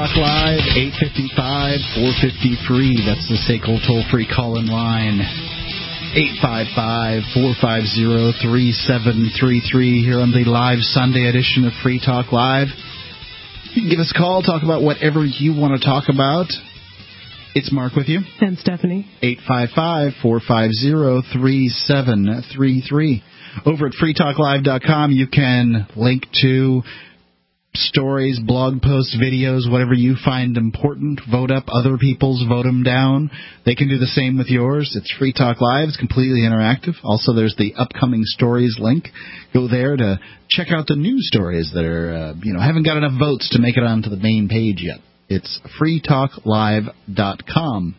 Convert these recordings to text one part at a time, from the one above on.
Talk Live, 855-450-FREE. That's the SACL toll-free call-in line. 855-450-3733 here on the live Sunday edition of Free Talk Live. You can give us a call, talk about whatever you want to talk about. It's Mark with you. And Stephanie. 855-450-3733. Over at freetalklive.com, you can link to stories, blog posts, videos, whatever you find important. Vote up other people's, vote them down. They can do the same with yours. It's Free Talk Live. It's completely interactive. Also, there's the upcoming stories link. Go there to check out the news stories that are, haven't got enough votes to make it onto the main page yet. It's freetalklive.com.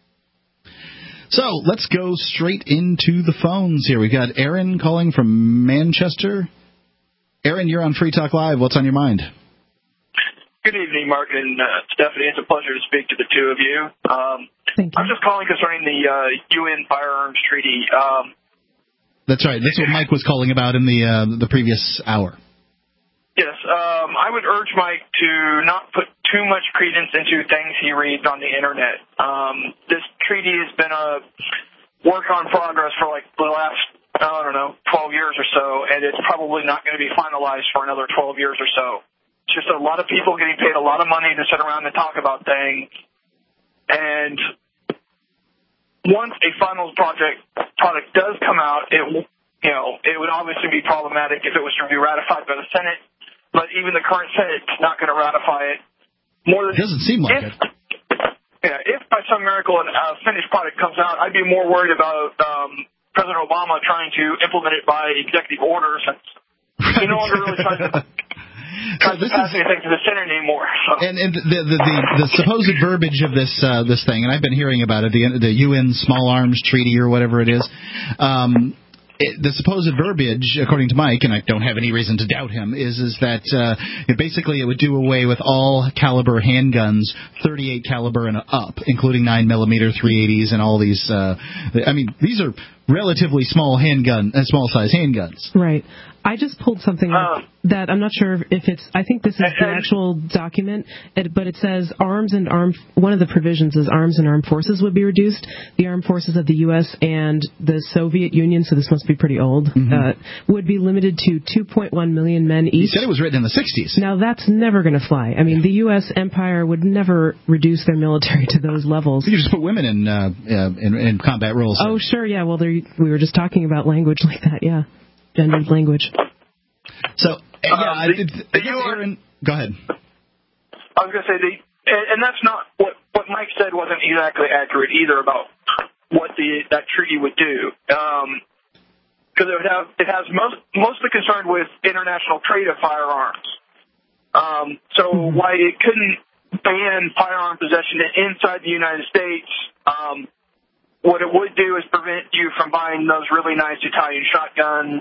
So let's go straight into the phones here. We got Aaron calling from Manchester. Aaron, you're on Free Talk Live. What's on your mind? Good evening, Mark and Stephanie. It's a pleasure to speak to the two of you. Thank you. I'm just calling concerning the UN Firearms Treaty. That's right. That's what Mike was calling about in the previous hour. Yes. I would urge Mike to not put too much credence into things he reads on the Internet. This treaty has been a work on progress for like the last 12 years or so, and it's probably not going to be finalized for another 12 years or so. It's just a lot of people getting paid a lot of money to sit around and talk about things, and once a final product does come out, it would obviously be problematic if it was to be ratified by the Senate, but even the current Senate's not going to ratify it. It doesn't seem like it. Yeah, if by some miracle a finished product comes out, I'd be more worried about President Obama trying to implement it by executive order, since he no longer really tries to pass anything to the Senate anymore. So. And the supposed verbiage of this thing, and I've been hearing about it, the UN Small Arms Treaty or whatever it is. The supposed verbiage, according to Mike, and I don't have any reason to doubt him, is that basically it would do away with all caliber handguns, 38 caliber and up, including 9mm 380s and all these. These are relatively small size handguns. Right. I just pulled something up that I'm not sure if it's. I think this is the actual document, but it says one of the provisions is arms and armed forces would be reduced. The armed forces of the U.S. and the Soviet Union, so this must be pretty old, would be limited to 2.1 million men each. He said it was written in the 60s. Now, that's never going to fly. I mean, the U.S. empire would never reduce their military to those levels. You just put women in combat roles. Oh, sure, yeah. Well, we were just talking about language like that, yeah. Gendered language. So, Aaron, go ahead. I was going to say, and that's not what Mike said wasn't exactly accurate either about what that treaty would do, because it has mostly concerned with international trade of firearms. So why it couldn't ban firearm possession inside the United States. What it would do is prevent you from buying those really nice Italian shotguns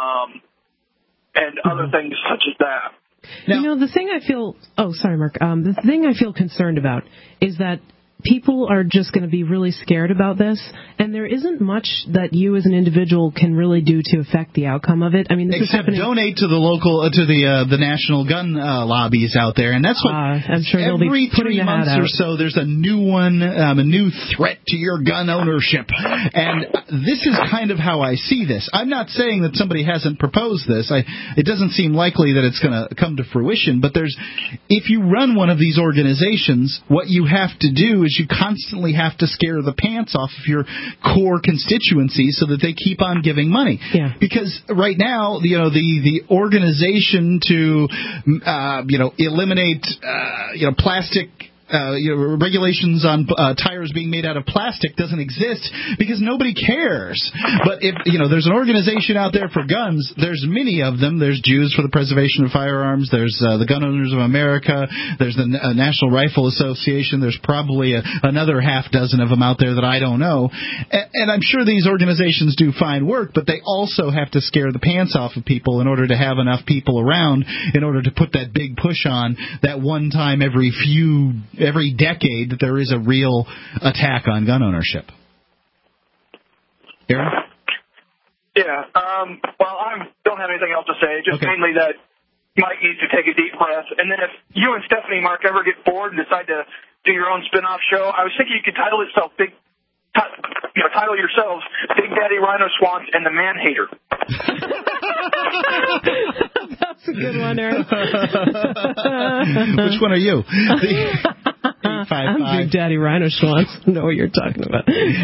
and other things such as that. Now, the thing I feel... Oh, sorry, Mark. The thing I feel concerned about is that people are just going to be really scared about this, and there isn't much that you as an individual can really do to affect the outcome of it. I mean, this except is donate to the local, to the national gun lobbies out there, and that's what I'm sure every 3 months or so there's a new one, a new threat to your gun ownership, and this is kind of how I see this. I'm not saying that somebody hasn't proposed this. It doesn't seem likely that it's going to come to fruition, but if you run one of these organizations, what you have to do is you constantly have to scare the pants off of your core constituency so that they keep on giving money. Yeah. Because right now, the organization to eliminate plastic regulations on tires being made out of plastic doesn't exist because nobody cares. But if there's an organization out there for guns, there's many of them. There's Jews for the Preservation of Firearms. There's the Gun Owners of America. There's the National Rifle Association. There's probably another half dozen of them out there that I don't know. And I'm sure these organizations do fine work, but they also have to scare the pants off of people in order to have enough people around in order to put that big push on that one time every decade that there is a real attack on gun ownership. Aaron? Yeah. Well, I don't have anything else to say. Just mainly that Mike needs to take a deep breath. And then if you and Stephanie, Mark, ever get bored and decide to do your own spin-off show, I was thinking you could title yourselves Big Daddy Rhino Swans and the Man Hater. That's a good one, Aaron. Which one are you? I'm Big Daddy Rhino Schwantz. I know what you're talking about.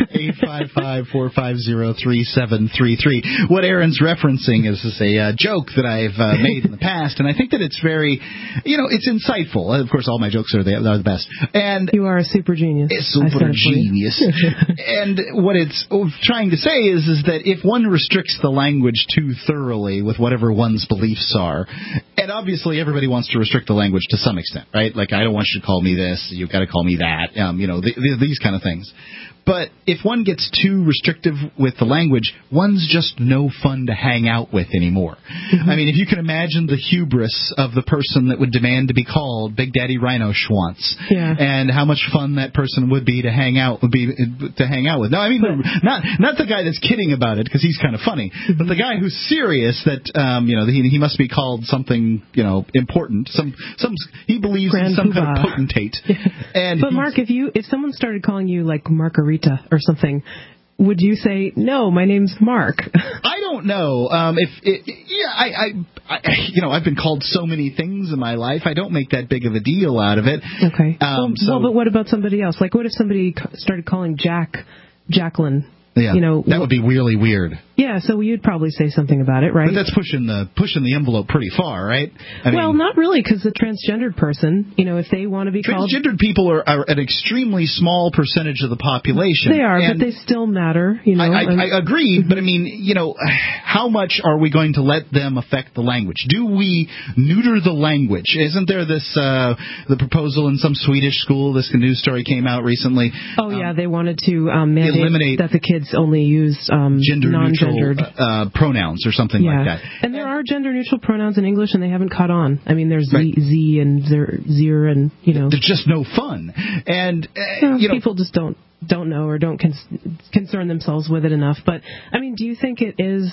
855-450-3733. What Aaron's referencing is a joke that I've made in the past, and I think that it's very, it's insightful. Of course, all my jokes are the best. And you are a super genius. Super genius. And what it's trying to say is that if one restricts the language too thoroughly with whatever one's beliefs are, and obviously everybody wants to restrict the language to some extent, right? Like, I don't want you to call me this, you've got to call me that, these kind of things. But if one gets too restrictive with the language, one's just no fun to hang out with anymore. Mm-hmm. I mean, if you can imagine the hubris of the person that would demand to be called Big Daddy Rhino Schwantz, and how much fun that person would be to hang out with. No, I mean, not the guy that's kidding about it, because he's kind of funny, but the guy who's serious that he must be called something important. He believes in some kind of potentate. And but Mark, if someone started calling you like Margarita or something, would you say, no, my name's Mark? I don't know. I've been called so many things in my life. I don't make that big of a deal out of it. Okay. But what about somebody else? Like, what if somebody started calling Jacqueline? Yeah, that would be really weird. Yeah, so you'd probably say something about it, right? But that's pushing the envelope pretty far, right? I mean, not really, because the transgendered person, if they want to be called... Transgendered people are an extremely small percentage of the population. They are, but they still matter, I agree, but I mean, how much are we going to let them affect the language? Do we neuter the language? Isn't there this, the proposal in some Swedish school, this news story came out recently? Oh, they wanted to eliminate that the kids only use gender-neutral pronouns or something like that. And there are gender-neutral pronouns in English, and they haven't caught on. I mean, there's Z and Zir, and, They're just no fun. And, people just don't know or don't concern themselves with it enough. But, I mean, do you think it is...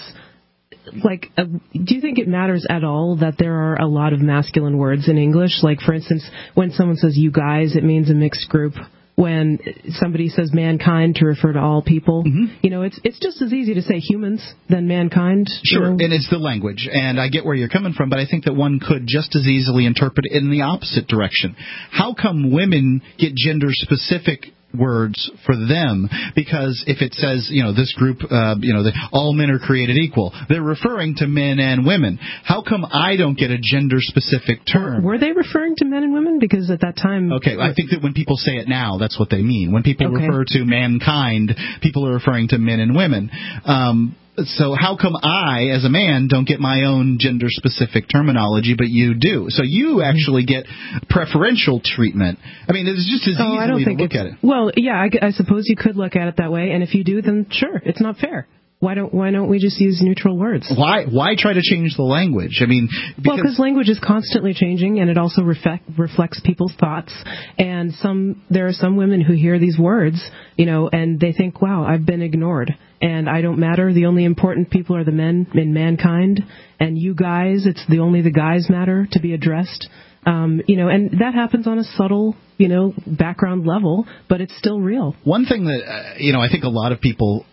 do you think it matters at all that there are a lot of masculine words in English? Like, for instance, when someone says you guys, it means a mixed group. When somebody says mankind to refer to all people, it's just as easy to say humans than mankind. Sure, and it's the language, and I get where you're coming from, but I think that one could just as easily interpret it in the opposite direction. How come women get gender-specific words for them? Because if it says, this group, all men are created equal, they're referring to men and women. How come I don't get a gender-specific term? Were they referring to men and women? Because at that time... Okay, I think that when people say it now, that's what they mean. When people refer to mankind, people are referring to men and women. So how come I, as a man, don't get my own gender-specific terminology, but you do? So you actually get preferential treatment. I mean, it's just as easy to look at it. Well, yeah, I suppose you could look at it that way, and if you do, then sure, it's not fair. Why don't we just use neutral words? Why try to change the language? I mean, because language is constantly changing, and it also reflects people's thoughts. And there are some women who hear these words, and they think, "Wow, I've been ignored, and I don't matter. The only important people are the men in mankind, and you guys, only the guys matter to be addressed." And that happens on a subtle, background level, but it's still real. One thing that I think a lot of people.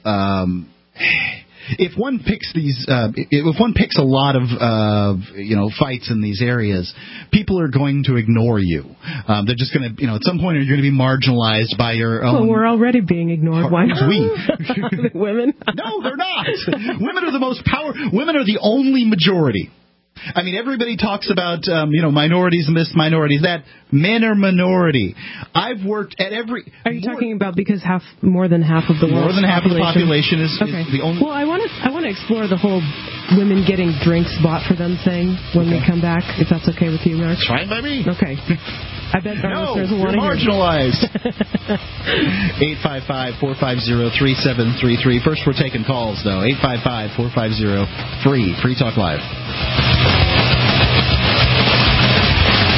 If one picks a lot of fights in these areas, people are going to ignore you. They're just going to, at some point, you're going to be marginalized by your own. Well, we're already being ignored. Why not? We women? No, they're not. Women are the most Women are the only majority. I mean, everybody talks about, minorities and this, minorities that. Men are minority. I've worked at every... Are you talking about because more than half of the world's More than half of the population is the only... Well, I want to explore the whole women getting drinks bought for them thing when we come back, if that's okay with you, Mark. It's fine by me. Okay. I bet our listeners will want to hear. Marginalized. 855-450-3733. First, we're taking calls, though. 855-450-FREE. Free Talk Live.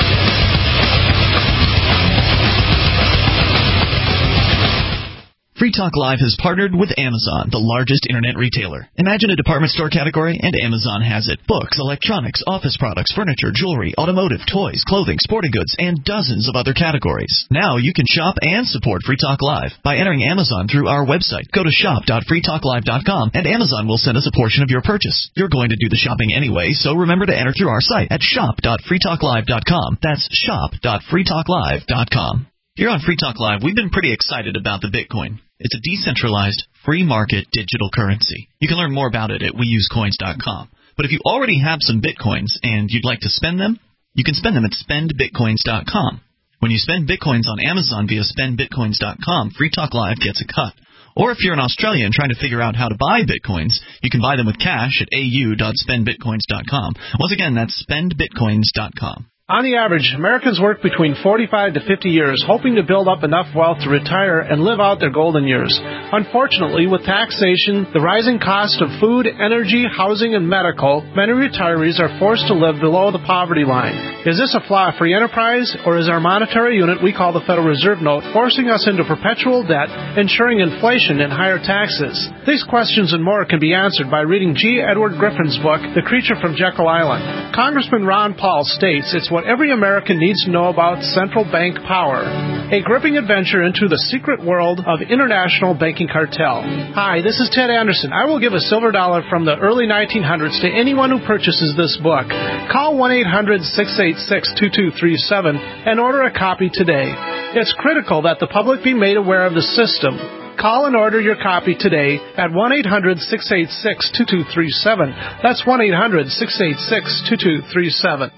Free Talk Talk Live has partnered with Amazon, the largest internet retailer. Imagine a department store category, and Amazon has it. Books, electronics, office products, furniture, jewelry, automotive, toys, clothing, sporting goods, and dozens of other categories. Now you can shop and support Free Talk Live by entering Amazon through our website. Go to shop.freetalklive.com, and Amazon will send us a portion of your purchase. You're going to do the shopping anyway, so remember to enter through our site at shop.freetalklive.com. That's shop.freetalklive.com. Here on Free Talk Live, we've been pretty excited about the Bitcoin. It's a decentralized, free market digital currency. You can learn more about it at weusecoins.com. But if you already have some Bitcoins and you'd like to spend them, you can spend them at spendbitcoins.com. When you spend Bitcoins on Amazon via spendbitcoins.com, Free Talk Live gets a cut. Or if you're an Australian trying to figure out how to buy Bitcoins, you can buy them with cash at au.spendbitcoins.com. Once again, that's spendbitcoins.com. On the average, Americans work between 45 to 50 years hoping to build up enough wealth to retire and live out their golden years. Unfortunately, with taxation, the rising cost of food, energy, housing, and medical, many retirees are forced to live below the poverty line. Is this a flaw of free enterprise, or is our monetary unit we call the Federal Reserve Note forcing us into perpetual debt, ensuring inflation and higher taxes? These questions and more can be answered by reading G. Edward Griffin's book, The Creature from Jekyll Island. Congressman Ron Paul states it's what every American needs to know about central bank power. A gripping adventure into the secret world of international banking cartel. Hi, this is Ted Anderson. I will give a silver dollar from the early 1900s to anyone who purchases this book. Call 1-800-686-2237 and order a copy today. It's critical that the public be made aware of the system. Call and order your copy today at 1-800-686-2237. That's 1-800-686-2237.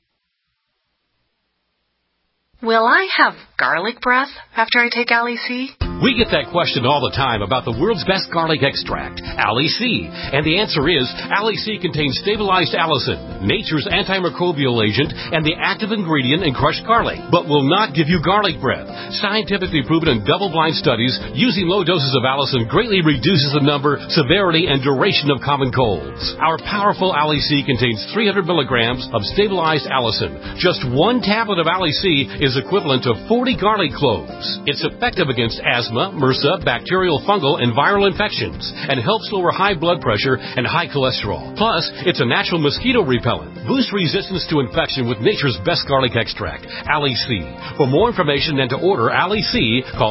Will I have garlic breath after I take Ali-C? We get that question all the time about the world's best garlic extract, Ali-C. And the answer is, Ali-C contains stabilized allicin, nature's antimicrobial agent, and the active ingredient in crushed garlic, but will not give you garlic breath. Scientifically proven in double-blind studies, using low doses of allicin greatly reduces the number, severity, and duration of common colds. Our powerful Ali-C contains 300 milligrams of stabilized allicin. Just one tablet of Ali-C is equivalent to 40 garlic cloves. It's effective against asthma, MRSA, bacterial, fungal, and viral infections, and helps lower high blood pressure and high cholesterol. Plus, it's a natural mosquito repellent. Boost resistance to infection with nature's best garlic extract, Ali-C. For more information and to order Ali-C, call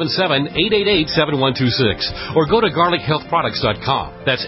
877-888-7126 or go to garlichealthproducts.com. That's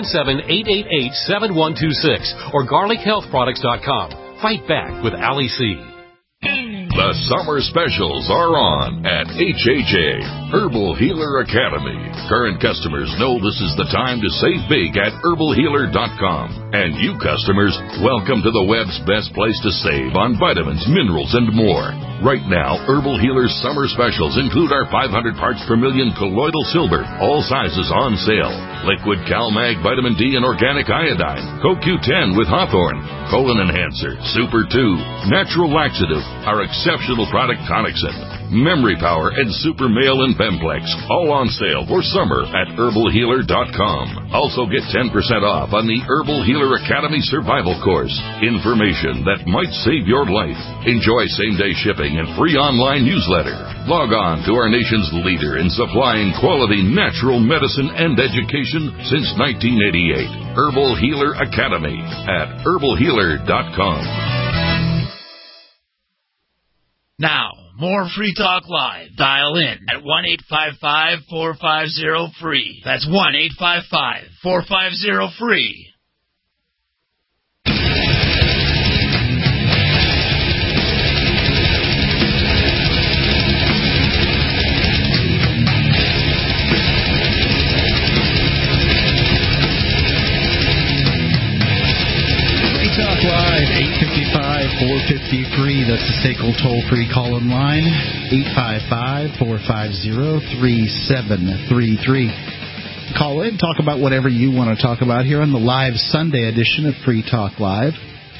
877-888-7126 or garlichealthproducts.com. Fight back with Ali-C. The summer specials are on at HHA, Herbal Healer Academy. Current customers know this is the time to save big at herbalhealer.com. And you customers, welcome to the web's best place to save on vitamins, minerals, and more. Right now, Herbal Healer's summer specials include our 500 parts per million colloidal silver, all sizes on sale. Liquid CalMag Vitamin D and Organic Iodine, CoQ10 with Hawthorne, Colon Enhancer, Super 2, Natural Laxative, our exceptional product Tonicsyn, Memory Power, and Super Male and Bemplex, all on sale for summer at herbalhealer.com. Also get 10% off on the Herbal Healer Academy Survival Course. Information that might save your life. Enjoy same-day shipping and free online newsletter. Log on to our nation's leader in supplying quality natural medicine and education since 1988. Herbal Healer Academy at herbalhealer.com. Now, more Free Talk Live. Dial in at 1-855-450-FREE. That's 1-855-450-FREE. Talk Live, 855-450-FREE. That's the SACL toll-free call-in line, 855-450-3733. Call in, talk about whatever you want to talk about here on the live Sunday edition of Free Talk Live,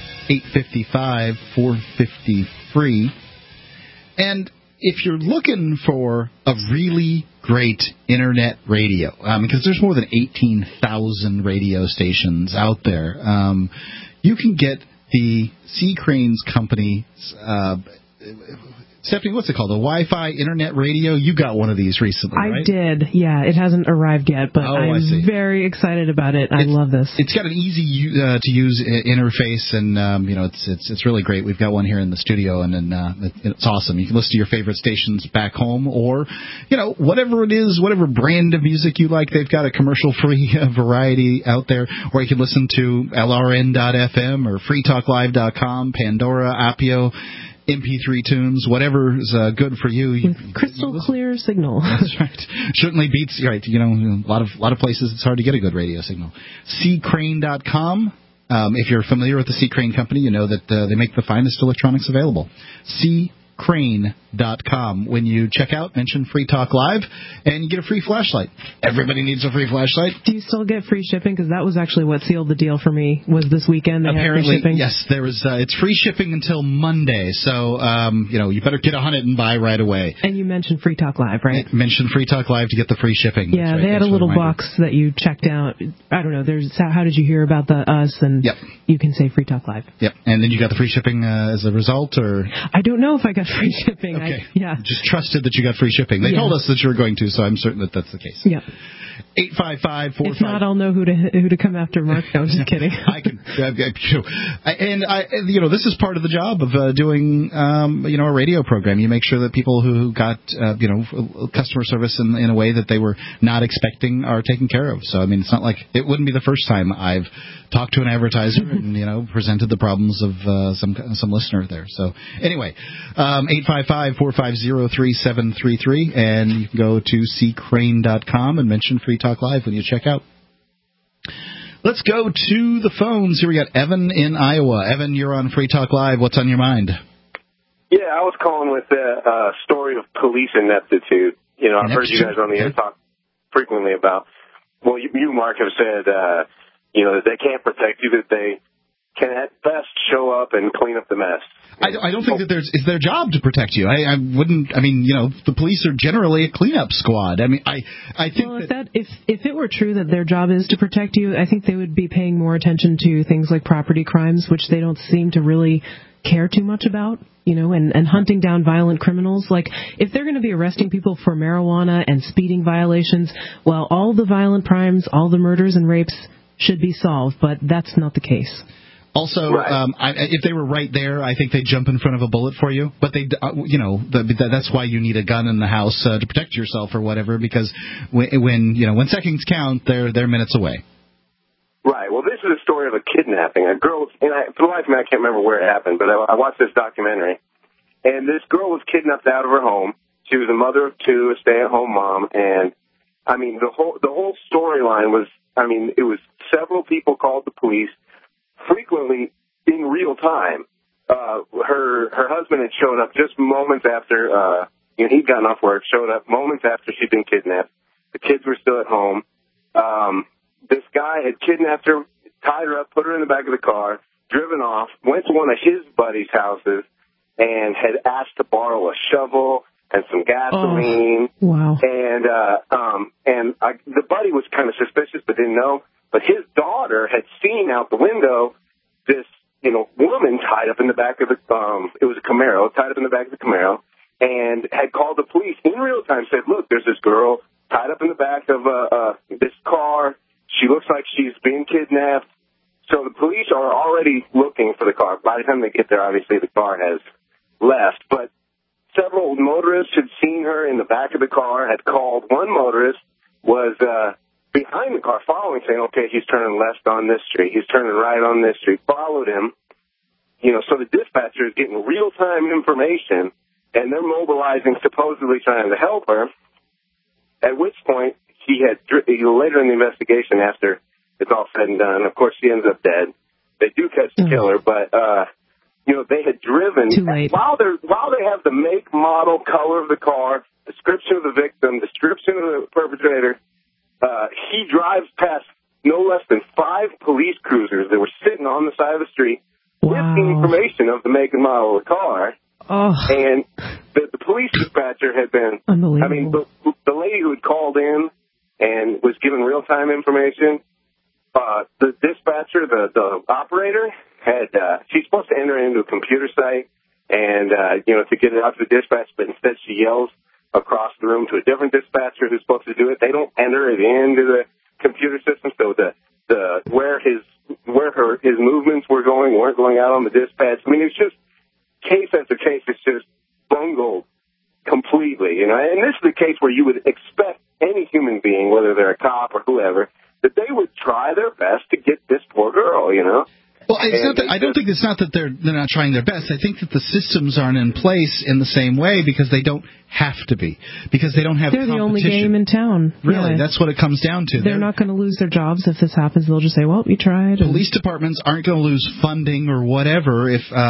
855-450-FREE. And if you're looking for a really great internet radio, because there's more than 18,000 radio stations out there, you can get the C. Cranes Company's Stephanie, what's it called? The Wi-Fi Internet Radio? You got one of these recently, right? I did, yeah. It hasn't arrived yet, but I'm very excited about it. I love this. It's got an easy to use interface, and it's really great. We've got one here in the studio, and it's awesome. You can listen to your favorite stations back home, or whatever it is, whatever brand of music you like. They've got a commercial-free variety out there, or you can listen to LRN.FM or FreeTalkLive.com, Pandora, Appio, MP3 tunes, whatever is good for you. With crystal clear signal. That's right. Certainly beats, right, a lot of places it's hard to get a good radio signal. Crane.com. If you're familiar with the C. Crane Company, you know that they make the finest electronics available. Crane.com. When you check out, mention Free Talk Live, and you get a free flashlight. Everybody needs a free flashlight. Do you still get free shipping? Because that was actually what sealed the deal for me, was this weekend. Apparently, had free shipping. Yes. There was. It's free shipping until Monday, so you better get on it and buy right away. And you mentioned Free Talk Live, right? Mention Free Talk Live to get the free shipping. Yeah, they had a little box that you checked out. I don't know. There's how did you hear about us? And you can say Free Talk Live. Yep. And then you got the free shipping as a result, or I don't know if I got free shipping. Okay. Yeah. Just trusted that you got free shipping. They told us that you were going to, so I'm certain that that's the case. Yeah. 855-45. If not, I'll know who to come after, Mark. No, I'm just kidding. I can, and this is part of the job of doing, a radio program. You make sure that people who got, customer service in a way that they were not expecting are taken care of. So, I mean, it's not like it wouldn't be the first time I've talked to an advertiser and, presented the problems of some listener there. So, anyway, 855-450-3733, and you can go to ccrane.com and mention Free Talk Live when you check out. Let's go to the phones. Here we got Evan in Iowa. Evan, you're on Free Talk Live. What's on your mind? Yeah, I was calling with the story of police ineptitude. I've heard you guys on the air talk frequently about, well, you Mark, have said, that they can't protect you, that they can at best show up and clean up the mess. I don't think that it's their job to protect you. I wouldn't. I mean, the police are generally a cleanup squad. I mean, I think if it were true that their job is to protect you, I think they would be paying more attention to things like property crimes, which they don't seem to really care too much about, and hunting down violent criminals. Like, if they're going to be arresting people for marijuana and speeding violations, well, all the violent crimes, all the murders and rapes should be solved, but that's not the case. Also, if they were right there, I think they'd jump in front of a bullet for you. But that's why you need a gun in the house to protect yourself or whatever. Because when seconds count, they're minutes away. Right. Well, this is a story of a kidnapping. A girl, for the life of me, I can't remember where it happened, but I watched this documentary, and this girl was kidnapped out of her home. She was a mother of two, a stay-at-home mom, and I mean the whole storyline was, it was several people called the police. Frequently in real time. Her husband had shown up just moments after he'd gotten off work, showed up moments after she'd been kidnapped. The kids were still at home. This guy had kidnapped her, tied her up, put her in the back of the car, driven off, went to one of his buddies' houses, and had asked to borrow a shovel and some gasoline. Oh, wow. And the buddy was kind of suspicious but didn't know. But his daughter had seen out the window this, woman tied up in the back of the, it was a Camaro, tied up in the back of the Camaro, and had called the police in real time, said, look, there's this girl tied up in the back of this car. She looks like she's being kidnapped. So the police are already looking for the car. By the time they get there, obviously the car has left. But several motorists had seen her in the back of the car, had called. One motorist was behind the car, following, saying, okay, he's turning left on this street, he's turning right on this street, followed him. So the dispatcher is getting real-time information, and they're mobilizing, supposedly trying to help her, at which point he had, later in the investigation, after it's all said and done, of course she ends up dead. They do catch the killer, but, they had driven, while they have the make, model, color of the car, description of the victim, description of the perpetrator, he drives past no less than 5 police cruisers that were sitting on the side of the street with the information of the make and model of the car. Oh. And the police dispatcher had been, unbelievable. The lady who had called in and was given real-time information, the dispatcher, the operator, she's supposed to enter into a computer site and, to get it out to the dispatch, but instead she yells across the room to a different dispatcher who's supposed to do it. They don't enter it into the computer system, so where his movements weren't going out on the dispatch. I mean, it's just case after case. It's just bungled completely, And this is the case where you would expect any human being, whether they're a cop or whoever, that they would try their best to get this poor girl, Well, I don't think it's not that they're not trying their best. I think that the systems aren't in place in the same way because they don't have to be, because they don't have competition. They're the only game in town. Really, that's what it comes down to. They're not going to lose their jobs if this happens. They'll just say, "Well, we tried." Police departments aren't going to lose funding or whatever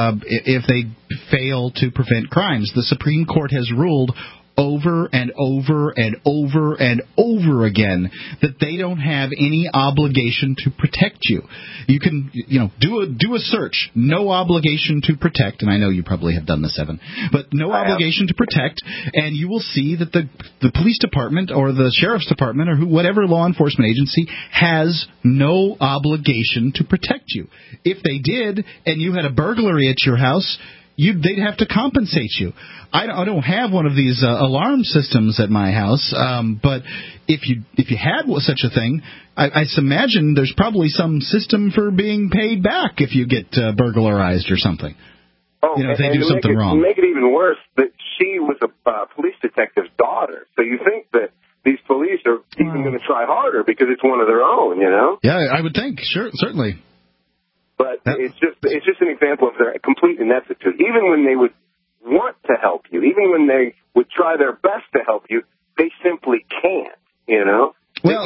if they fail to prevent crimes. The Supreme Court has ruled over and over and over and over again that they don't have any obligation to protect you. You can, do a search, no obligation to protect, and I know you probably have done this, Evan, but no obligation to protect, and you will see that the police department or the sheriff's department or whatever law enforcement agency has no obligation to protect you. If they did, and you had a burglary at your house, they'd have to compensate you. I don't have one of these alarm systems at my house, but if you had such a thing, I imagine there's probably some system for being paid back if you get burglarized or something. Oh, if they do something wrong. To make it even worse, that she was a police detective's daughter. So you think that these police are even going to try harder because it's one of their own, Yeah, I would think. Sure, certainly. But it's just an example of their complete ineptitude. Even when they would want to help you, even when they would try their best to help you, they simply can't, Well,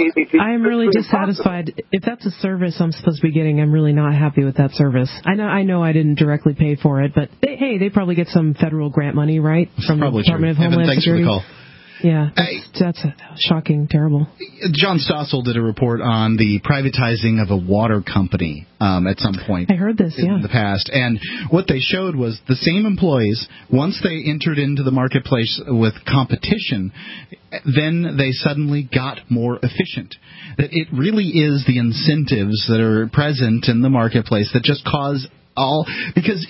I'm really dissatisfied. If that's a service I'm supposed to be getting, I'm really not happy with that service. I know I didn't directly pay for it, but they probably get some federal grant money, right? From the Department of Homeland Security. For the call. Yeah, that's shocking, terrible. John Stossel did a report on the privatizing of a water company at some point. I heard this, in the past. And what they showed was the same employees, once they entered into the marketplace with competition, then they suddenly got more efficient. That it really is the incentives that are present in the marketplace that just cause because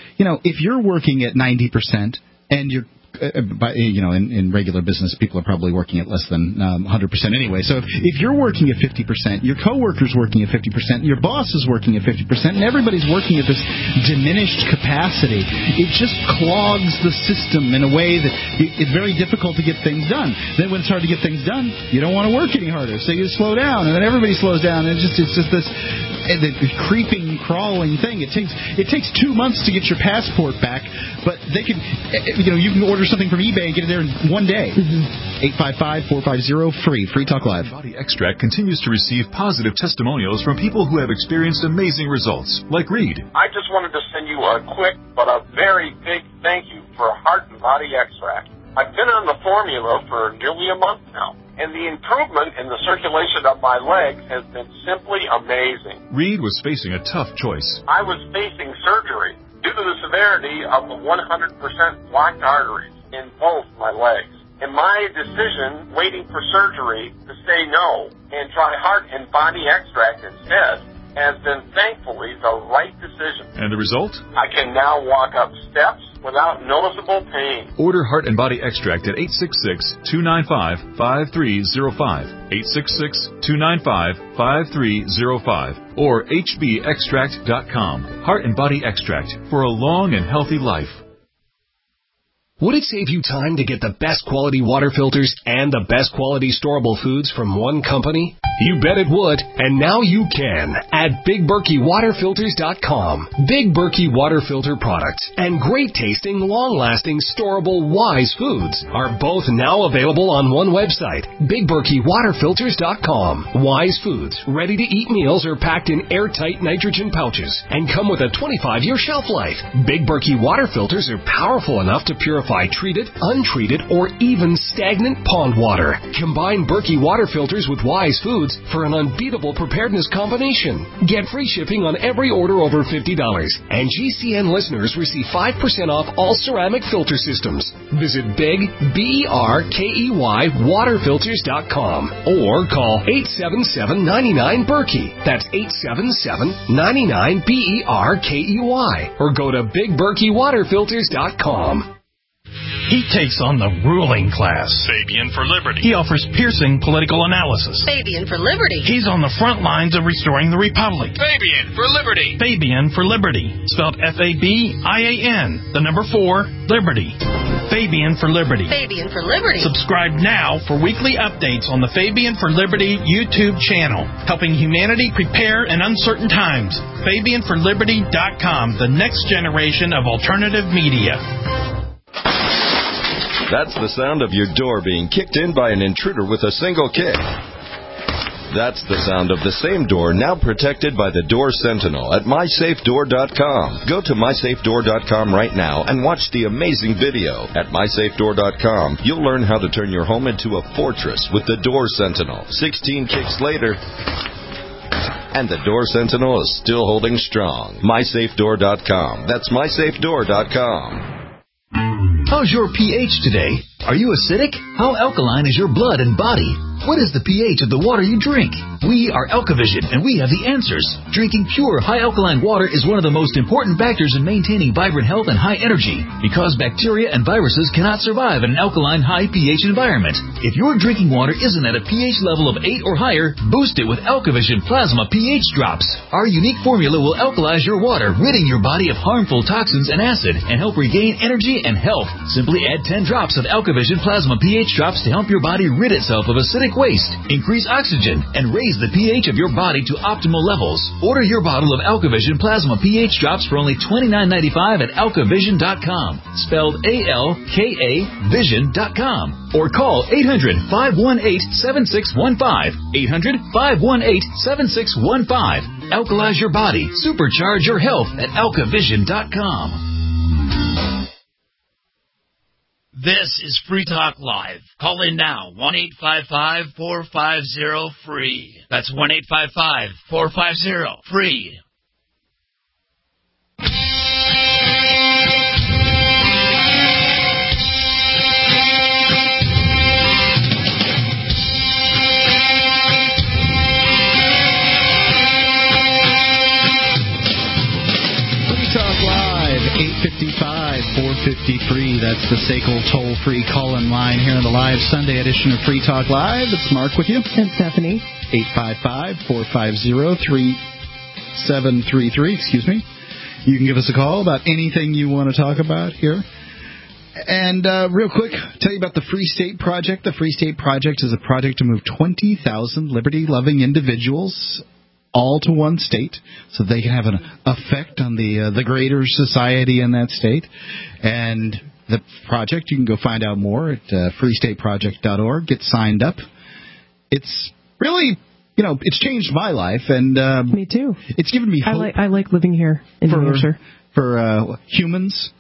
if you're working at 90% and you're in regular business, people are probably working at less than 100% anyway. So if you're working at 50%, your coworker's working at 50%, your boss is working at 50%, and everybody's working at this diminished capacity, it just clogs the system in a way that it's very difficult to get things done. Then when it's hard to get things done, you don't want to work any harder, so you slow down, and then everybody slows down, and it's just this creeping, crawling thing. It takes 2 months to get your passport back, but they can, you can order something from eBay and get it there in 1 day. 855-450-FREE. Free Talk Live. Body Extract continues to receive positive testimonials from people who have experienced amazing results, like Reed. I just wanted to send you a quick but a very big thank you for Heart and Body Extract. I've been on the formula for nearly a month now, and the improvement in the circulation of my legs has been simply amazing. Reed was facing a tough choice. I was facing surgery due to the severity of the 100% blocked arteries in both my legs. And my decision, waiting for surgery, to say no and try Heart and Body Extract instead, has been thankfully the right decision. And the result? I can now walk up steps without noticeable pain. Order Heart and Body Extract at 866-295-5305, 866-295-5305, or hbextract.com. Heart and Body Extract for a long and healthy life. Would it save you time to get the best quality water filters and the best quality storable foods from one company? You bet it would, and now you can at BigBerkeyWaterFilters.com. Big Berkey Water Filter products and great tasting, long-lasting, storable Wise foods are both now available on one website, BigBerkeyWaterFilters.com. Wise foods, ready-to-eat meals are packed in airtight nitrogen pouches and come with a 25-year shelf life. Big Berkey Water Filters are powerful enough to purify purify treated, untreated, or even stagnant pond water. Combine Berkey water filters with Wise Foods for an unbeatable preparedness combination. Get free shipping on every order over $50. And GCN listeners receive 5% off all ceramic filter systems. Visit Big, BERKEY, waterfilters.com or call 877-99-BERKEY. That's 877-99-BERKEY. Or go to BigBerkeyWaterFilters.com. He takes on the ruling class. Fabian for Liberty. He offers piercing political analysis. Fabian for Liberty. He's on the front lines of restoring the Republic. Fabian for Liberty. Fabian for Liberty. Spelled Fabian, the number 4, Liberty. Fabian for Liberty. Fabian for Liberty. Subscribe now for weekly updates on the Fabian for Liberty YouTube channel, helping humanity prepare in uncertain times. FabianForLiberty.com, the next generation of alternative media. That's the sound of your door being kicked in by an intruder with a single kick. That's the sound of the same door now protected by the Door Sentinel at MySafeDoor.com. Go to MySafeDoor.com right now and watch the amazing video. At MySafeDoor.com, you'll learn how to turn your home into a fortress with the Door Sentinel. 16 kicks later, and the Door Sentinel is still holding strong. MySafeDoor.com. That's MySafeDoor.com. How's your pH today? Are you acidic? How alkaline is your blood and body? What is the pH of the water you drink? We are Alkavision, and we have the answers. Drinking pure, high alkaline water is one of the most important factors in maintaining vibrant health and high energy, because bacteria and viruses cannot survive in an alkaline, high pH environment. If your drinking water isn't at a pH level of 8 or higher, boost it with Alkavision Plasma pH Drops. Our unique formula will alkalize your water, ridding your body of harmful toxins and acid, and help regain energy and health. Simply add 10 drops of Alkavision Plasma pH Drops to help your body rid itself of acidic waste, increase oxygen, and raise the pH of your body to optimal levels. Order your bottle of Alkavision Plasma pH Drops for only $29.95 at Alkavision.com, spelled A-L-K-A Vision.com, or call 800-518-7615, 800-518-7615. Alkalize your body, supercharge your health at Alkavision.com. This is Free Talk Live. Call in now, 1-855-450-FREE. That's 1-855-450-FREE. Talk Live, 855-450-FREE. That's the SACL toll-free call-in line here on the live Sunday edition of Free Talk Live. It's Mark with you. And Stephanie. 855-450-3733. Excuse me. You can give us a call about anything you want to talk about here. And real quick, tell you about the Free State Project. The Free State Project is a project to move 20,000 liberty-loving individuals all to one state, so they can have an effect on the greater society in that state. And the project, you can go find out more at freestateproject.org. Get signed up. It's really, it's changed my life, and me too. It's given me hope. I like living here in New Hampshire for humans.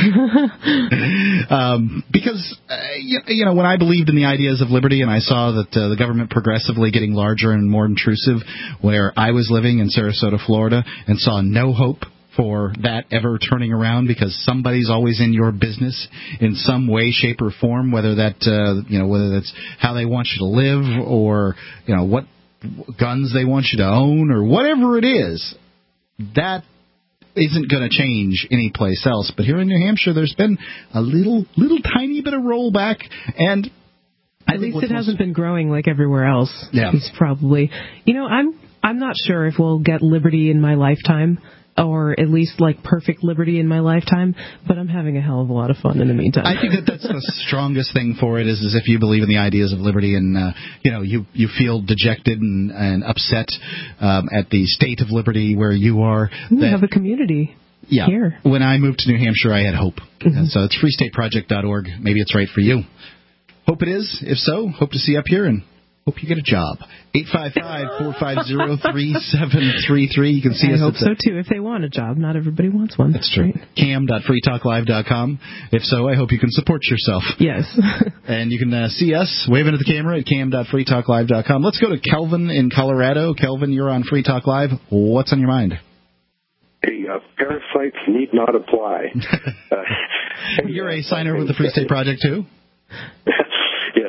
Because when I believed in the ideas of liberty, and I saw that the government progressively getting larger and more intrusive, where I was living in Sarasota, Florida, and saw no hope for that ever turning around, because somebody's always in your business in some way, shape, or form, whether that's how they want you to live, or what guns they want you to own, or whatever it is. That isn't going to change anyplace else. But here in New Hampshire, there's been a little tiny bit of rollback, and at least it hasn't been growing like everywhere else. Yeah, it's probably. I'm not sure if we'll get liberty in my lifetime, or at least like perfect liberty in my lifetime, but I'm having a hell of a lot of fun in the meantime. I think that's the strongest thing for it, is if you believe in the ideas of liberty, and you feel dejected and upset at the state of liberty where you are. We have a community. Yeah. Here. When I moved to New Hampshire, I had hope. Mm-hmm. And so it's freestateproject.org. Maybe it's right for you. Hope it is. If so, hope to see you up here, and Hope you get a job. 855-450-3733. You can see us. I hope so, too, if they want a job. Not everybody wants one. That's true. Right? cam.freetalklive.com. If so, I hope you can support yourself. Yes. And you can see us waving at the camera at cam.freetalklive.com. Let's go to Kelvin in Colorado. Kelvin, you're on Free Talk Live. What's on your mind? Hey, parasites need not apply. You're a signer with the Free State Project, too? Yes.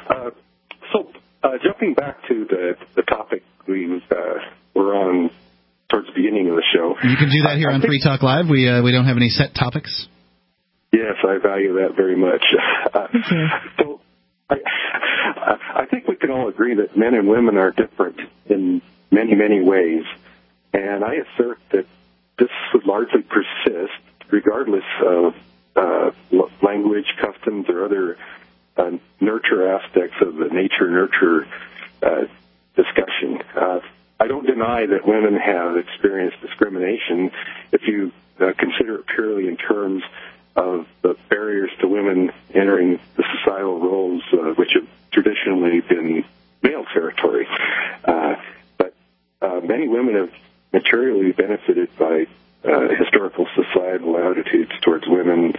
Jumping back to the topic we were on towards the beginning of the show. You can do that here on Free Talk Live. We don't have any set topics. Yes, I value that very much. So I think we can all agree that men and women are different in many, many ways. And I assert that this would largely persist regardless of language, customs, or other nurture aspects of the nature-nurture discussion. I don't deny that women have experienced discrimination if you consider it purely in terms of the barriers to women entering the societal roles which have traditionally been male territory. But many women have materially benefited by historical societal attitudes towards women,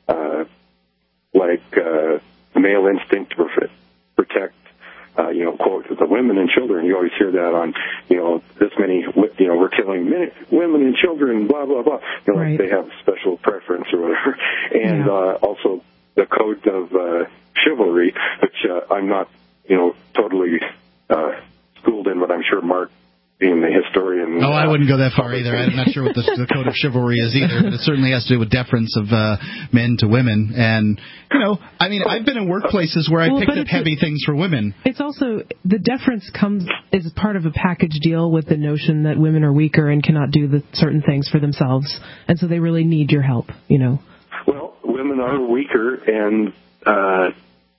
like the male instinct to protect, quote, the women and children. You always hear that on, this many, we're killing women and children, blah, blah, blah. Like they have special preference or whatever. And also the code of chivalry, which I'm not, totally schooled in, but I'm sure Mark, being the historian. Oh, I wouldn't go that far either. I'm not sure what the code of chivalry is either, but it certainly has to do with deference of men to women. And, I've been in workplaces where I picked up heavy things for women. It's also, the deference is part of a package deal with the notion that women are weaker and cannot do the certain things for themselves. And so they really need your help, Well, women are weaker and, a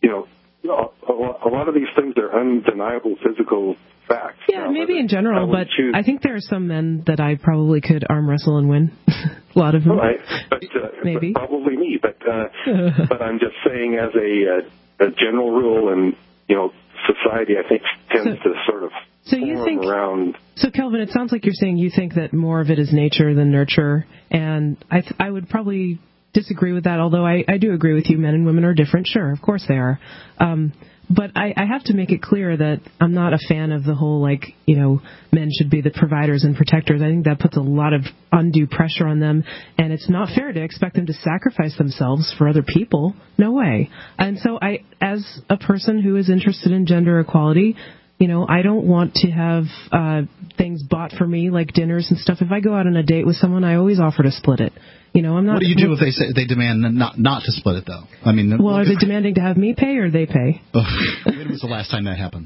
lot of these things are undeniable physical facts. Yeah, maybe in general, but I think there are some men that I probably could arm wrestle and win. A lot of them. Right, but, maybe. But probably me, but I'm just saying as a general rule, and society I think tends to sort of form around. So Kelvin, it sounds like you're saying you think that more of it is nature than nurture, and I would probably disagree with that, although I do agree with you. Men and women are different. Sure, of course they are. But I have to make it clear that I'm not a fan of the whole, men should be the providers and protectors. I think that puts a lot of undue pressure on them, and it's not fair to expect them to sacrifice themselves for other people. No way. And so as a person who is interested in gender equality, I don't want to have things bought for me, like dinners and stuff. If I go out on a date with someone, I always offer to split it. I'm not. What do you do if they demand not to split it, though? Are they demanding to have me pay or they pay? When was the last time that happened?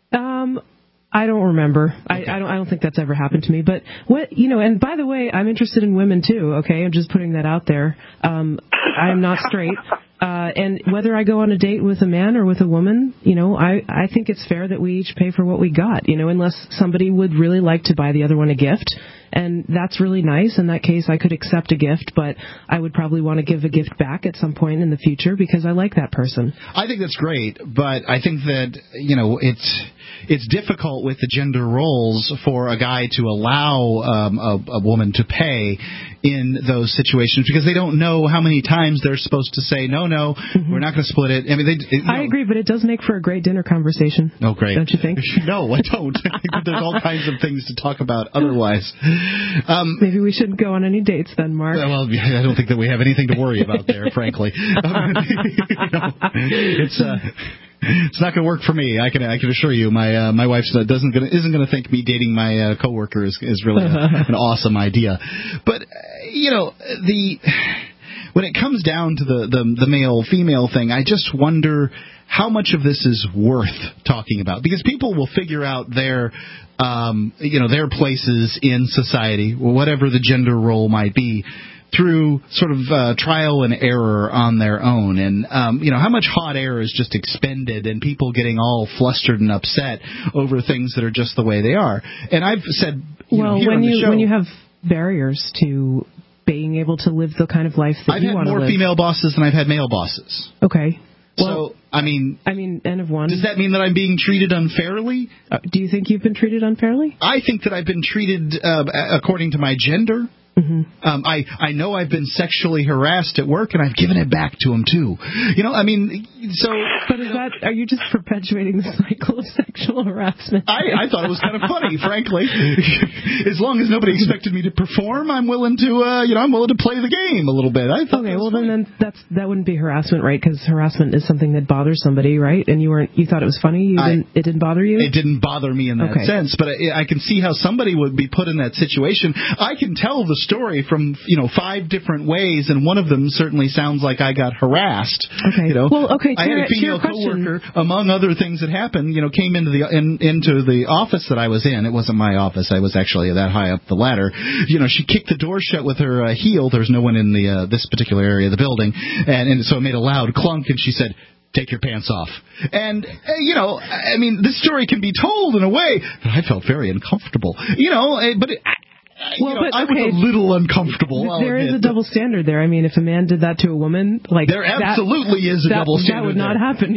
I don't remember. Okay. I don't think that's ever happened to me. But and by the way, I'm interested in women too. Okay, I'm just putting that out there. I'm not straight. And whether I go on a date with a man or with a woman, I think it's fair that we each pay for what we got, unless somebody would really like to buy the other one a gift. And that's really nice. In that case, I could accept a gift, but I would probably want to give a gift back at some point in the future because I like that person. I think that's great, but I think that, it's difficult with the gender roles for a guy to allow a woman to pay in those situations because they don't know how many times they're supposed to say, no, we're not going to split it. I agree, but it does make for a great dinner conversation. Oh, great. Don't you think? No, I don't. I think that there's all kinds of things to talk about otherwise. Maybe we shouldn't go on any dates then, Mark. Well, I don't think that we have anything to worry about there, frankly. It's not going to work for me. I can assure you. My wife isn't going to think me dating my coworker is really an awesome idea. But when it comes down to the male female thing, I just wonder how much of this is worth talking about, because people will figure out their places in society, whatever the gender role might be, through sort of trial and error on their own. And, how much hot air is just expended and people getting all flustered and upset over things that are just the way they are. And I've said, when you have barriers to being able to live the kind of life that you want to live. I've had more female bosses than I've had male bosses. Okay. So, I mean, N of 1. Does that mean that I'm being treated unfairly? Do you think you've been treated unfairly? I think that I've been treated according to my gender. Mm-hmm. I know I've been sexually harassed at work, and I've given it back to him too. But are you just perpetuating the cycle of sexual harassment? I thought it was kind of funny, frankly. As long as nobody expected me to perform, I'm willing to play the game a little bit. Then that wouldn't be harassment, right? Because harassment is something that bothers somebody, right? And you thought it was funny. It didn't bother you. It didn't bother me in that sense, but I can see how somebody would be put in that situation. I can tell the story from 5 different ways, and one of them certainly sounds like I got harassed. Okay. I had a female coworker, among other things that happened, came into the office that I was in. It wasn't my office. I was actually that high up the ladder. She kicked the door shut with her heel. There's no one in this particular area of the building, and so it made a loud clunk, and she said, "Take your pants off." And, this story can be told in a way that I felt very uncomfortable. I was a little uncomfortable. There is a double standard there. I mean, if a man did that to a woman, there absolutely is a double standard. That would not happen,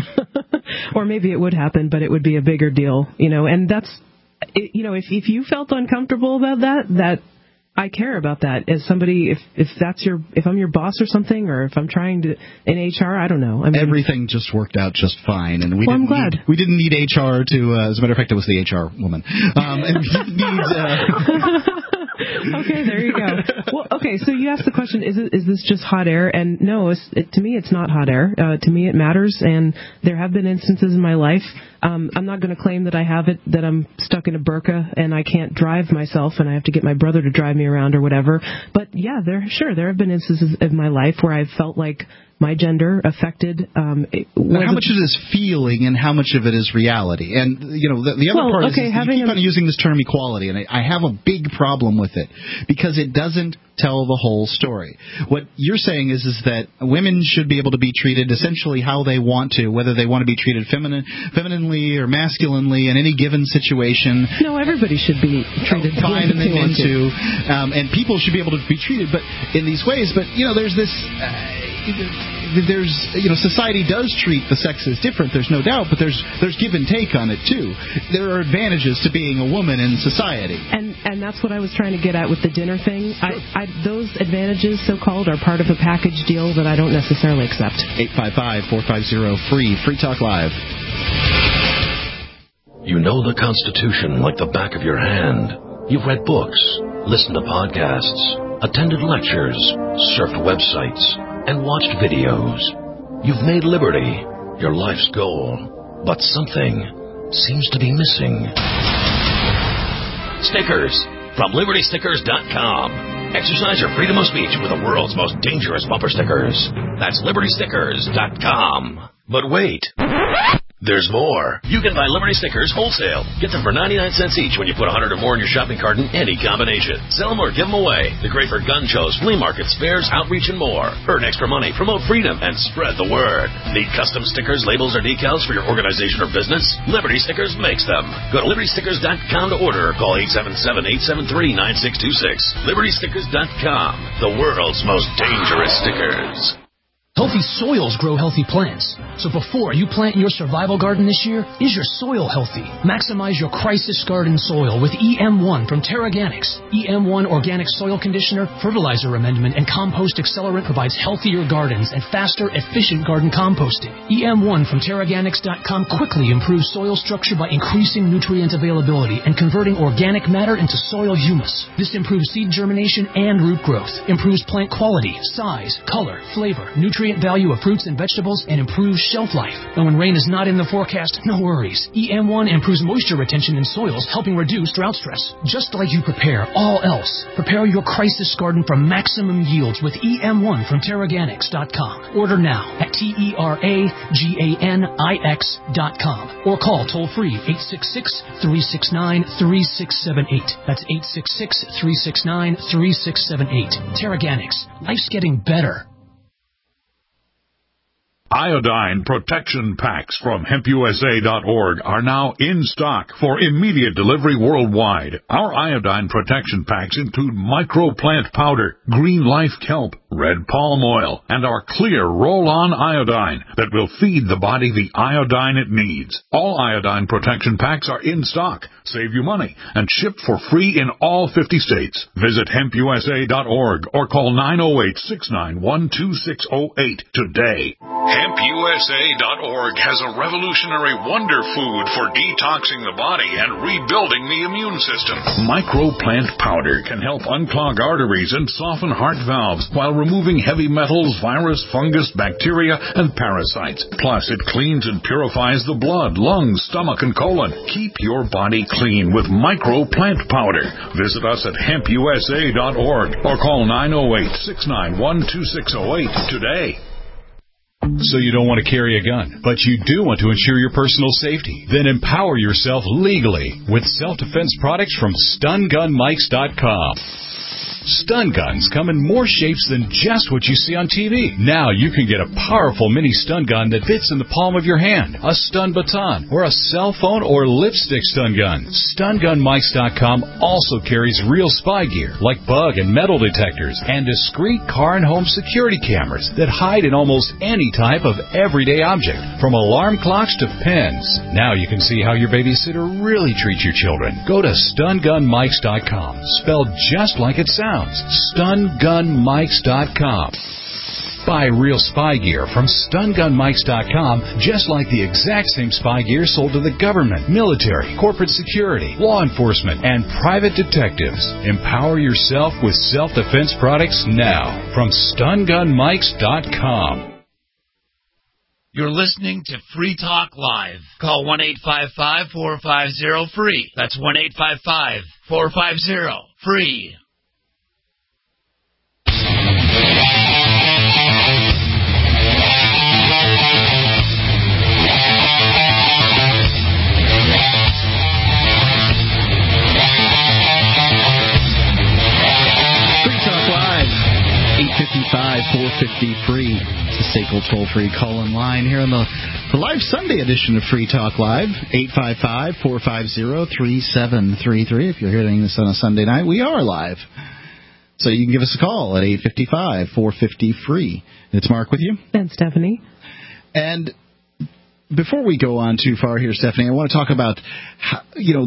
or maybe it would happen, but it would be a bigger deal, And that's, if you felt uncomfortable about that I care about that as somebody. If I'm your boss or something, or if I'm trying to in HR, I don't know. Everything just worked out just fine, and I'm glad. We didn't need HR to. As a matter of fact, it was the HR woman. And we didn't need. Okay, there you go. Well, okay, so you asked the question: Is this just hot air? And no, to me, it's not hot air. To me, it matters, and there have been instances in my life. I'm not going to claim that I have it, that I'm stuck in a burqa and I can't drive myself and I have to get my brother to drive me around or whatever. But yeah, there have been instances in my life where I've felt like my gender affected. How much of it is feeling and how much of it is reality? And, the other part is you keep on using this term equality, and I have a big problem with it because it doesn't tell the whole story. What you're saying is that women should be able to be treated essentially how they want to, whether they want to be treated femininely or masculinely in any given situation. No, everybody should be treated fine and into, and people should be able to be treated, but in these ways. But there's this. Society does treat the sexes different. There's no doubt, but there's give and take on it too. There are advantages to being a woman in society, and that's what I was trying to get at with the dinner thing. Those advantages, so-called, are part of a package deal that I don't necessarily accept. 855-450-FREE. Free Talk Live. You know the Constitution like the back of your hand. You've read books, listened to podcasts, attended lectures, surfed websites, and watched videos. You've made liberty your life's goal, but something seems to be missing. Stickers from LibertyStickers.com. Exercise your freedom of speech with the world's most dangerous bumper stickers. That's LibertyStickers.com. But wait. There's more. You can buy Liberty Stickers wholesale. Get them for 99 cents each when you put 100 or more in your shopping cart in any combination. Sell them or give them away. They're great for gun shows, flea markets, fairs, outreach, and more. Earn extra money, promote freedom, and spread the word. Need custom stickers, labels, or decals for your organization or business? Liberty Stickers makes them. Go to LibertyStickers.com to order or call 877-873-9626. LibertyStickers.com. The world's most dangerous stickers. Healthy soils grow healthy plants. So before you plant your survival garden this year, is your soil healthy? Maximize your crisis garden soil with EM1 from Terraganics. EM1 Organic Soil Conditioner, Fertilizer Amendment, and Compost Accelerant provides healthier gardens and faster, efficient garden composting. EM1 from Terraganics.com quickly improves soil structure by increasing nutrient availability and converting organic matter into soil humus. This improves seed germination and root growth, improves plant quality, size, color, flavor, nutrient value of fruits and vegetables, and improves shelf life. And when rain is not in the forecast, no worries. EM1 improves moisture retention in soils, helping reduce drought stress. Just like you prepare all else, prepare your crisis garden for maximum yields with EM1 from Terraganics.com. Order now at TERAGANIX.com or call toll-free 866-369-3678. That's 866-369-3678. Terraganics. Life's getting better. Iodine protection packs from hempusa.org are now in stock for immediate delivery worldwide. Our iodine protection packs include microplant powder, green life kelp, red palm oil, and our clear roll-on iodine that will feed the body the iodine it needs. All iodine protection packs are in stock, save you money, and shipped for free in all 50 states. Visit hempusa.org or call 908-691-2608 today. HempUSA.org has a revolutionary wonder food for detoxing the body and rebuilding the immune system. Microplant powder can help unclog arteries and soften heart valves while removing heavy metals, virus, fungus, bacteria, and parasites. Plus, it cleans and purifies the blood, lungs, stomach, and colon. Keep your body clean with Microplant powder. Visit us at HempUSA.org or call 908-691-2608 today. So you don't want to carry a gun, but you do want to ensure your personal safety? Then empower yourself legally with self-defense products from StunGunMikes.com. Stun guns come in more shapes than just what you see on TV. Now you can get a powerful mini stun gun that fits in the palm of your hand, a stun baton, or a cell phone or lipstick stun gun. StunGunMikes.com also carries real spy gear like bug and metal detectors and discreet car and home security cameras that hide in almost any type of everyday object, from alarm clocks to pens. Now you can see how your babysitter really treats your children. Go to StunGunMikes.com, spelled just like it sounds. StunGunMikes.com. Buy real spy gear from StunGunMikes.com, just like the exact same spy gear sold to the government, military, corporate security, law enforcement, and private detectives. Empower yourself with self-defense products now from StunGunMikes.com. You're listening to Free Talk Live. Call 1-855-450-FREE. That's 1-855-450-FREE. $855-450-FREE. It's a SACL toll-free call-in line here on the live Sunday edition of Free Talk Live. 855-450-3733. If you're hearing this on a Sunday night, we are live. So you can give us a call at 855-450-FREE. It's Mark with you. And Stephanie. And before we go on too far here, Stephanie, I want to talk about how,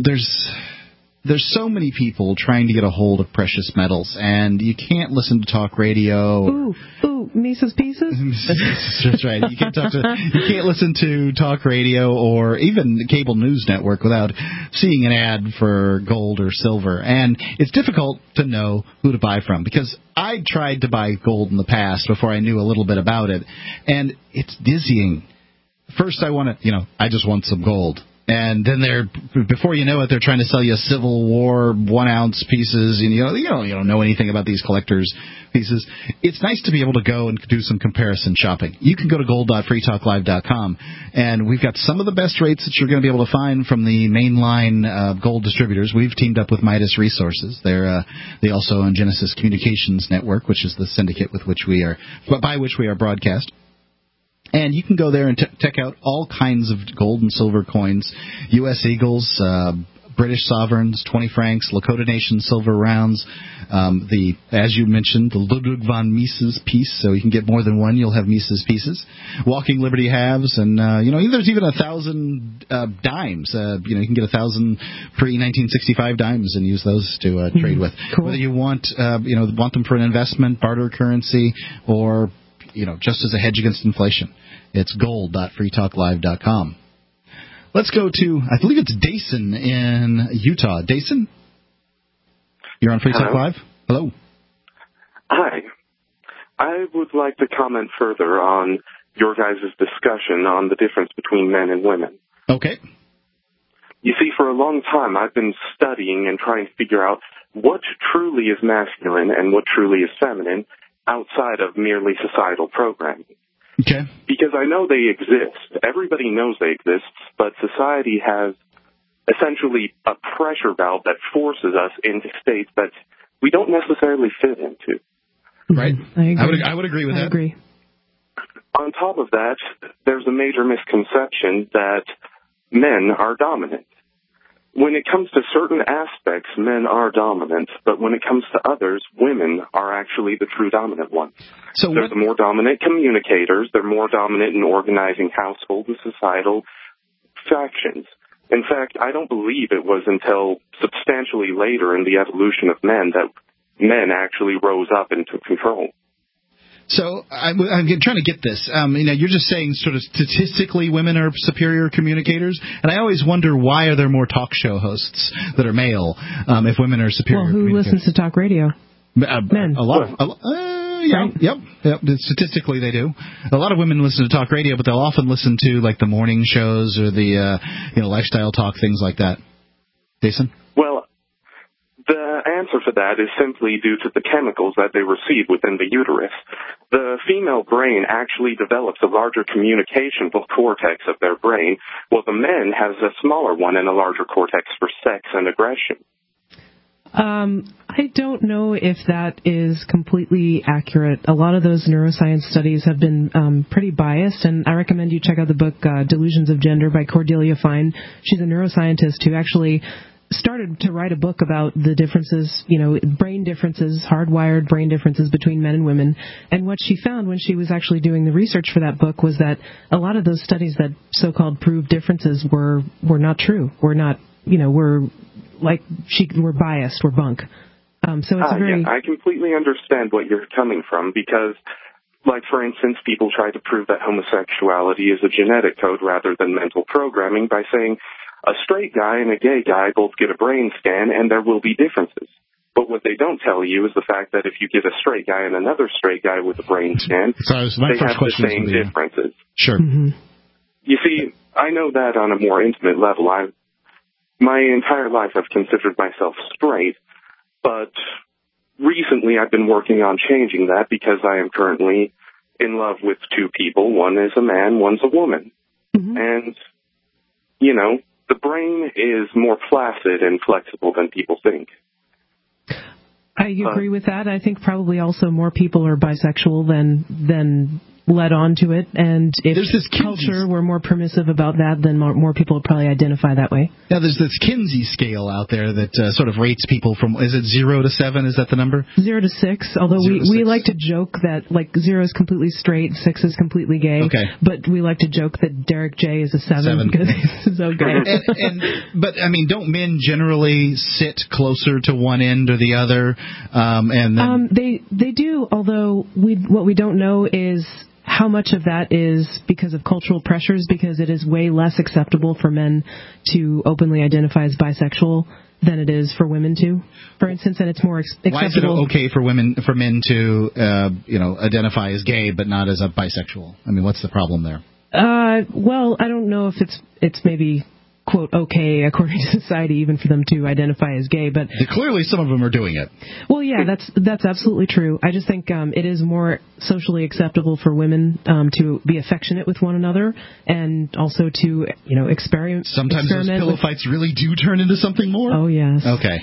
there's so many people trying to get a hold of precious metals, and you can't listen to talk radio. Ooh, Mises Pieces? That's right. You can't listen to talk radio or even the cable news network without seeing an ad for gold or silver. And it's difficult to know who to buy from, because I tried to buy gold in the past before I knew a little bit about it, and it's dizzying. First, I just want some gold. And then before you know it, they're trying to sell you Civil War 1-ounce pieces. And you don't know anything about these collectors' pieces. It's nice to be able to go and do some comparison shopping. You can go to gold.freetalklive.com, and we've got some of the best rates that you're going to be able to find from the mainline gold distributors. We've teamed up with Midas Resources. They also own Genesis Communications Network, which is the syndicate by which we are broadcast. And you can go there and check out all kinds of gold and silver coins, U.S. Eagles, British sovereigns, 20 francs, Lakota Nation silver rounds, as you mentioned, the Ludwig von Mises piece, so you can get more than one. You'll have Mises pieces. Walking Liberty halves, and, there's even 1,000 dimes. You can get 1,000 pre-1965 dimes and use those to trade with. Cool. Whether you want them for an investment, barter currency, or just as a hedge against inflation. It's gold.freetalklive.com. Let's go to, I believe it's Dason in Utah. Dason? You're on Free Talk Live? Hello. Hi. I would like to comment further on your guys' discussion on the difference between men and women. Okay. You see, for a long time, I've been studying and trying to figure out what truly is masculine and what truly is feminine outside of merely societal programming. Okay. Because I know they exist. Everybody knows they exist, but society has essentially a pressure valve that forces us into states that we don't necessarily fit into. Right. I agree. I would agree with that. I agree. on top of that, there's a major misconception that men are dominant. When it comes to certain aspects, men are dominant, but when it comes to others, women are actually the true dominant ones. So they're the more dominant communicators. They're more dominant in organizing household and societal factions. In fact, I don't believe it was until substantially later in the evolution of men that men actually rose up and took control. So I'm trying to get this. You're just saying sort of statistically women are superior communicators, and I always wonder why are there more talk show hosts that are male if women are superior communicators? Well, who listens to talk radio? Men. A lot. Yep. Statistically, they do. A lot of women listen to talk radio, but they'll often listen to like the morning shows or the lifestyle talk, things like that. Jason? Well, the answer for that is simply due to the chemicals that they receive within the uterus. The female brain actually develops a larger communicational cortex of their brain, while the men has a smaller one and a larger cortex for sex and aggression. I don't know if that is completely accurate. A lot of those neuroscience studies have been pretty biased, and I recommend you check out the book Delusions of Gender by Cordelia Fine. She's a neuroscientist who actually started to write a book about the differences, brain differences, hardwired brain differences between men and women. And what she found when she was actually doing the research for that book was that a lot of those studies that so-called proved differences were not true. We're biased, we're bunk. So it's I completely understand what you're coming from because, like, for instance, people try to prove that homosexuality is a genetic code rather than mental programming by saying a straight guy and a gay guy both get a brain scan and there will be differences. But what they don't tell you is the fact that if you get a straight guy and another straight guy with a brain scan, they have the same differences. Sure. Mm-hmm. You see, I know that on a more intimate level. My entire life I've considered myself straight, but recently I've been working on changing that because I am currently in love with two people. One is a man, one's a woman. Mm-hmm. And, the brain is more placid and flexible than people think. I agree with that. I think probably also more people are bisexual than led on to it, and if culture were more permissive about that, then more people would probably identify that way. Yeah, there's this Kinsey scale out there that sort of rates people from, is it 0 to 7? Is that the number? 0 to 6, although we like to joke that, 0 is completely straight, 6 is completely gay, okay. But we like to joke that Derek J is a 7. Because he's so gay. But, don't men generally sit closer to one end or the other? They do, although what we don't know is how much of that is because of cultural pressures, because it is way less acceptable for men to openly identify as bisexual than it is for women to, for instance, and it's more acceptable. Why is it okay for men to identify as gay but not as a bisexual? What's the problem there? Well, I don't know if it's maybe quote okay according to society even for them to identify as gay, but clearly some of them are doing it. Well, yeah, that's absolutely true. I just think it is more socially acceptable for women to be affectionate with one another and also to experiment. Sometimes those pillow fights really do turn into something more. Oh yes. Okay.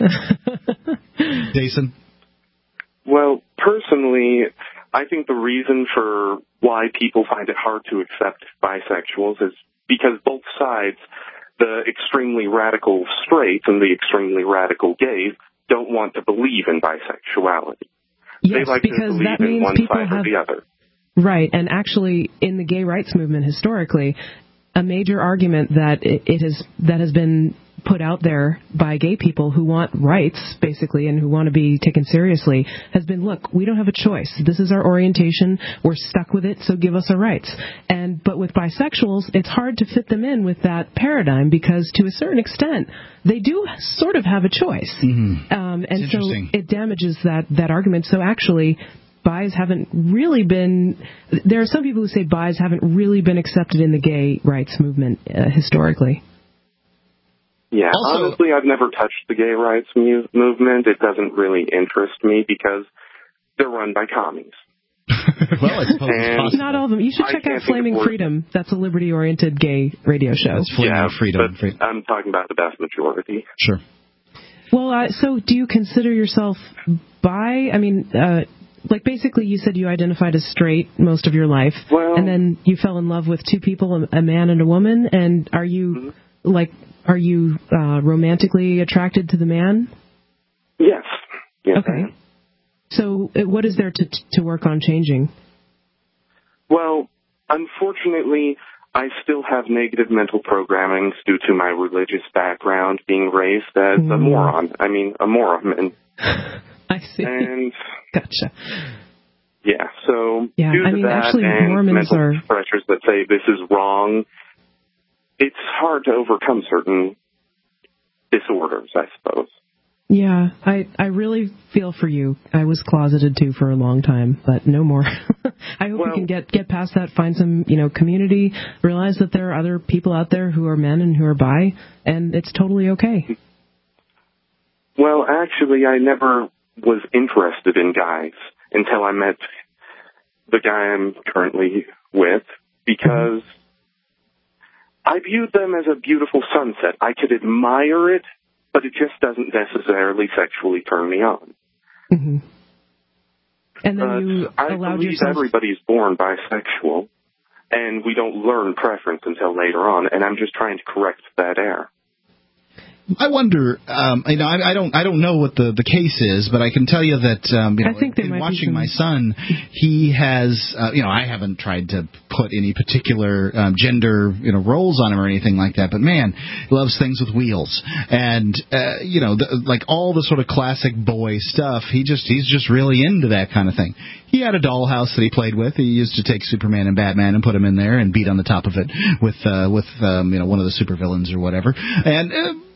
Jason? Well, personally, I think the reason for why people find it hard to accept bisexuals is because both sides, the extremely radical straights and the extremely radical gays, don't want to believe in bisexuality. Yes, they like because to believe that means in one people side or the other. Right, and actually in the gay rights movement historically, a major argument that has been put out there by gay people who want rights, basically, and who want to be taken seriously, has been, look, we don't have a choice. This is our orientation. We're stuck with it, so give us our rights. But with bisexuals, it's hard to fit them in with that paradigm because, to a certain extent, they do sort of have a choice. Mm-hmm. And so it damages that argument. So actually, bis haven't really been... There are some people who say bis haven't really been accepted in the gay rights movement historically. Yeah, also, honestly, I've never touched the gay rights movement. It doesn't really interest me because they're run by commies. Well, I suppose it's possible. Not all of them. You should check out Flaming Freedom. That's a liberty-oriented gay radio show. That's Flaming Freedom. But I'm talking about the vast majority. Sure. Well, so do you consider yourself bi? like basically you said you identified as straight most of your life, and then you fell in love with two people, a man and a woman, and are you romantically attracted to the man? Yes. Okay. So what is there to work on changing? Well, unfortunately, I still have negative mental programming due to my religious background, being raised as a moron. I mean, a moron. I see. And gotcha. Yeah, so due to that actually, and Mormons mental pressures that say this is wrong, it's hard to overcome certain disorders, I suppose. Yeah, I really feel for you. I was closeted too for a long time, but no more. I hope you can get past that, find some, community, realize that there are other people out there who are men and who are bi, and it's totally okay. Well, actually, I never was interested in guys until I met the guy I'm currently with, because I viewed them as a beautiful sunset. I could admire it, but it just doesn't necessarily sexually turn me on. Mm-hmm. And then you I allowed believe yourself... everybody's born bisexual, and we don't learn preference until later on, and I'm just trying to correct that error. I wonder, I don't know what the case is, but I can tell you that, I think in watching my son, he has, I haven't tried to put any particular gender, roles on him or anything like that, but man, he loves things with wheels. And, like all the sort of classic boy stuff, he's just really into that kind of thing. He had a dollhouse that he played with. He used to take Superman and Batman and put them in there and beat on the top of it with one of the supervillains or whatever. And,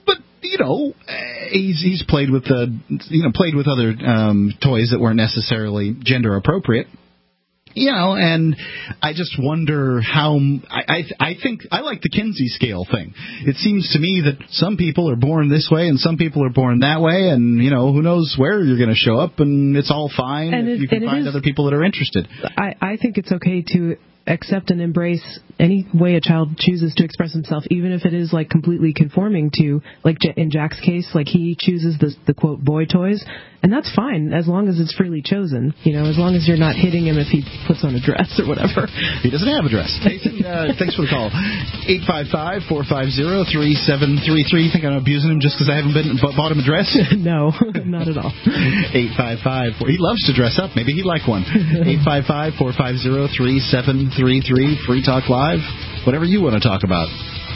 he's played with other toys that weren't necessarily gender appropriate. And I just wonder how I think I like the Kinsey scale thing. It seems to me that some people are born this way and some people are born that way, and who knows where you're going to show up, and it's all fine if you can find other people that are interested. I think it's okay to accept and embrace any way a child chooses to express himself, even if it is like completely conforming to, like in Jack's case, like he chooses the quote boy toys, and that's fine as long as it's freely chosen. As long as you're not hitting him if he puts on a dress or whatever. He doesn't have a dress. Nathan, thanks for the call. 855-450-3733. You think I'm abusing him just because I haven't bought him a dress? No, not at all. 855. He loves to dress up. Maybe he'd like one. 855-450-3733. Free Talk Live. Whatever you want to talk about.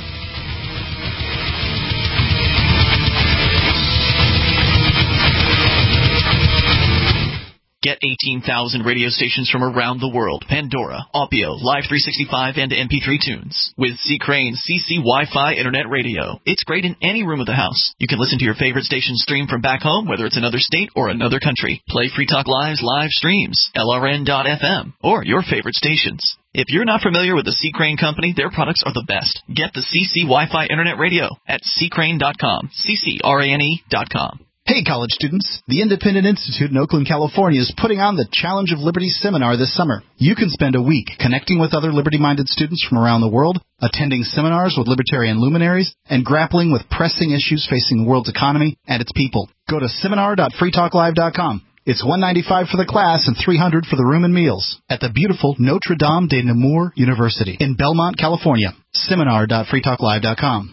Get 18,000 radio stations from around the world. Pandora, Opio, Live 365, and MP3 tunes. With C. Crane's CC Wi-Fi Internet Radio. It's great in any room of the house. You can listen to your favorite station stream from back home, whether it's another state or another country. Play Free Talk Live's live streams, LRN.FM, or your favorite stations. If you're not familiar with the C. Crane Company, their products are the best. Get the CC Wi-Fi Internet Radio at ccrane.com, CCRANE.com. Hey, college students. The Independent Institute in Oakland, California is putting on the Challenge of Liberty seminar this summer. You can spend a week connecting with other liberty-minded students from around the world, attending seminars with libertarian luminaries, and grappling with pressing issues facing the world's economy and its people. Go to seminar.freetalklive.com. It's $195 for the class and $300 for the room and meals at the beautiful Notre Dame de Namur University in Belmont, California. Seminar.freetalklive.com.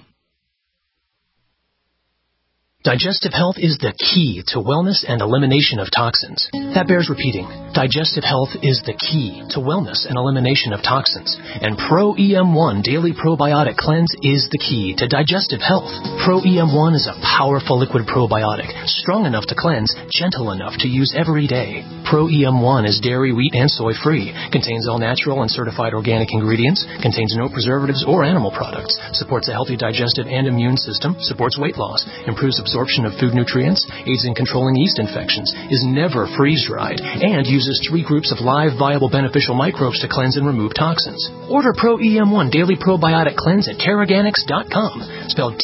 Digestive health is the key to wellness and elimination of toxins. That bears repeating. Digestive health is the key to wellness and elimination of toxins. And Pro EM1 Daily Probiotic Cleanse is the key to digestive health. Pro EM1 is a powerful liquid probiotic, strong enough to cleanse, gentle enough to use every day. Pro EM1 is dairy, wheat, and soy free, contains all natural and certified organic ingredients, contains no preservatives or animal products, supports a healthy digestive and immune system, supports weight loss, improves absorption of food nutrients, aids in controlling yeast infections, is never freeze-dried, and uses 3 groups of live, viable, beneficial microbes to cleanse and remove toxins. Order Pro EM1 Daily Probiotic Cleanse at Terraganix.com, spelled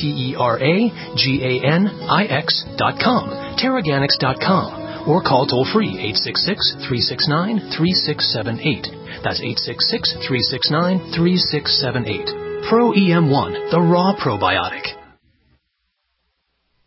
TerraGanix.com, Terraganix.com, or call toll-free 866-369-3678. That's 866-369-3678. Pro EM1, the raw probiotic.